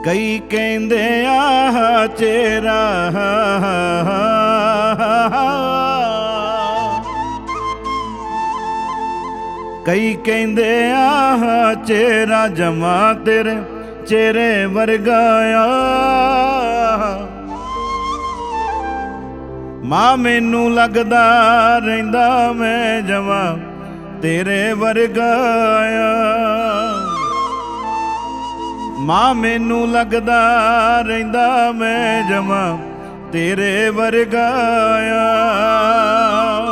ਕਈ ਕਹਿੰਦੇ ਆਹ ਚਿਹਰਾ ਕਈ ਕਹਿੰਦੇ ਆਹ ਚਿਹਰਾ ਜਮਾ ਤੇਰੇ ਚਿਹਰੇ ਵਰਗਾ ਆ। ਮਾਂ ਮੈਨੂੰ ਲੱਗਦਾ ਰਹਿੰਦਾ ਮੈਂ ਜਮਾ ਤੇਰੇ ਵਰਗਾ ਆ। ਮਾਂ ਮੈਨੂੰ ਲੱਗਦਾ ਰਹਿੰਦਾ ਮੈਂ ਜਮਾ ਤੇਰੇ ਵਰਗਾ ਆ।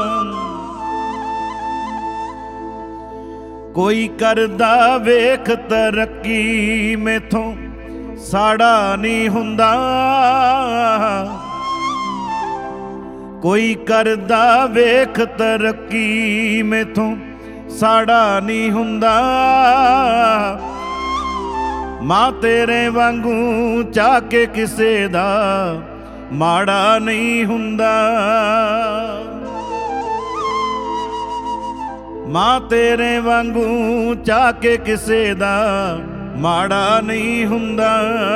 ਕੋਈ ਕਰਦਾ ਵੇਖ ਤਰੱਕੀ ਮੈਥੋਂ ਸਾੜਾ ਨਹੀਂ ਹੁੰਦਾ। ਕੋਈ ਕਰਦਾ ਵੇਖ ਤਰੱਕੀ ਮੈਥੋਂ ਸਾੜਾ ਨਹੀਂ ਹੁੰਦਾ। ਮਾਂ ਤੇਰੇ ਵਾਂਗੂ ਚਾਹ ਕੇ ਕਿਸੇ ਦਾ ਮਾੜਾ ਨਹੀਂ ਹੁੰਦਾ। ਮਾਂ ਤੇਰੇ ਵਾਂਗੂ ਚਾਹ ਕੇ ਕਿਸੇ ਦਾ ਮਾੜਾ ਨਹੀਂ ਹੁੰਦਾ।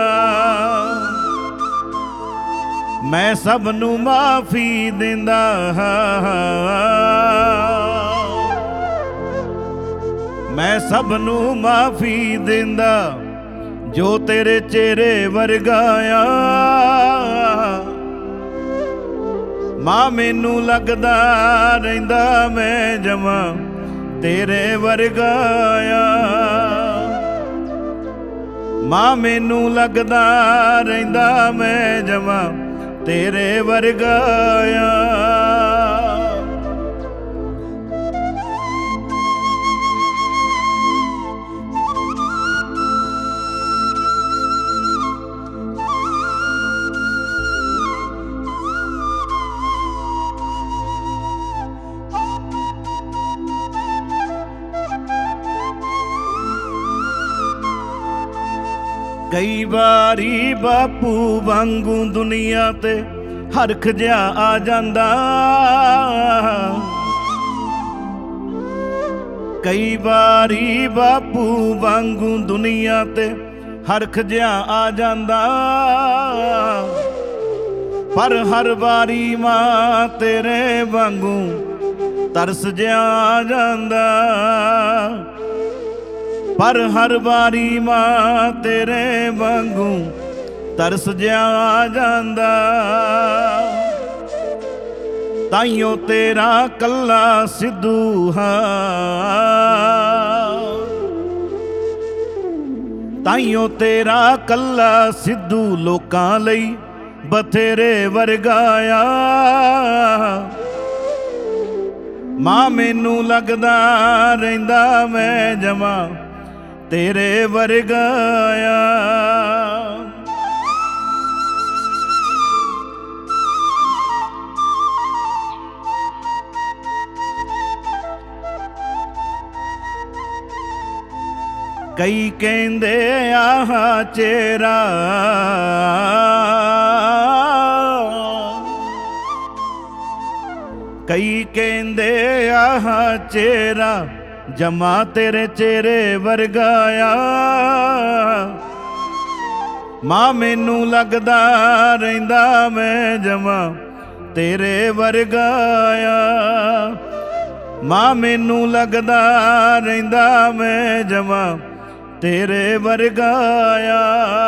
ਮੈਂ ਸਭ ਨੂੰ ਮਾਫੀ ਦਿੰਦਾ, ਮੈਂ ਸਭ ਨੂੰ ਮਾਫੀ ਦਿੰਦਾ ਜੋ ਤੇਰੇ ਚਿਹਰੇ ਵਰਗਾ ਆ। ਮਾਂ ਮੈਨੂੰ ਲੱਗਦਾ ਰਹਿੰਦਾ ਮੈਂ ਜਮਾਂ ਤੇਰੇ ਵਰਗਾ ਆ। ਮਾਂ ਮੈਨੂੰ ਲੱਗਦਾ ਰਹਿੰਦਾ ਮੈਂ ਜਮਾਂ ਤੇਰੇ ਵਰਗਾ ਆ। ਕਈ ਵਾਰੀ ਬਾਪੂ ਵਾਂਗੂ ਦੁਨੀਆ ਤੇ ਹਰਖ ਜਿਹਾ ਆ ਜਾਂਦਾ। ਕਈ ਵਾਰੀ ਬਾਪੂ ਵਾਂਗੂ ਦੁਨੀਆ ਤੇ ਹਰਖ ਜਿਹਾ ਆ ਜਾਂਦਾ। ਪਰ ਹਰ ਵਾਰੀ ਮਾਂ ਤੇਰੇ ਵਾਂਗੂ ਤਰਸ ਜਿਹਾ ਆ ਜਾਂਦਾ। ਪਰ ਹਰ ਵਾਰੀ ਮਾਂ ਤੇਰੇ ਵਾਂਗੂ ਤਰਸ ਜਿਹਾ ਆ ਜਾਂਦਾ। ਤਾਈਓ ਤੇਰਾ ਕੱਲਾ ਸਿੱਧੂ ਹਾਂ, ਤਾਈਓ ਤੇਰਾ ਕੱਲਾ ਸਿੱਧੂ ਲੋਕਾਂ ਲਈ ਬਥੇਰੇ ਵਰਗਾ ਆ। ਮਾਂ ਮੈਨੂੰ ਲੱਗਦਾ ਰਹਿੰਦਾ ਮੈਂ ਜਮਾਂ ਤੇਰੇ ਵਰਗਾ ਆ। ਕਈ ਕਹਿੰਦੇ ਆਹ ਚਿਹਰਾ ਕਈ ਕਹਿੰਦੇ ਆਹ ਚਿਹਰਾ ਜਮਾ ਤੇਰੇ ਚਿਹਰੇ ਵਰਗਾ ਆ। ਮਾਂ ਮੈਨੂੰ ਲੱਗਦਾ ਰਹਿੰਦਾ ਮੈਂ ਜਮਾ ਤੇਰੇ ਵਰਗਾ ਆ। ਮਾਂ ਮੈਨੂੰ ਲੱਗਦਾ ਰਹਿੰਦਾ ਮੈਂ ਜਮਾ ਤੇਰੇ ਵਰਗਾ ਆ।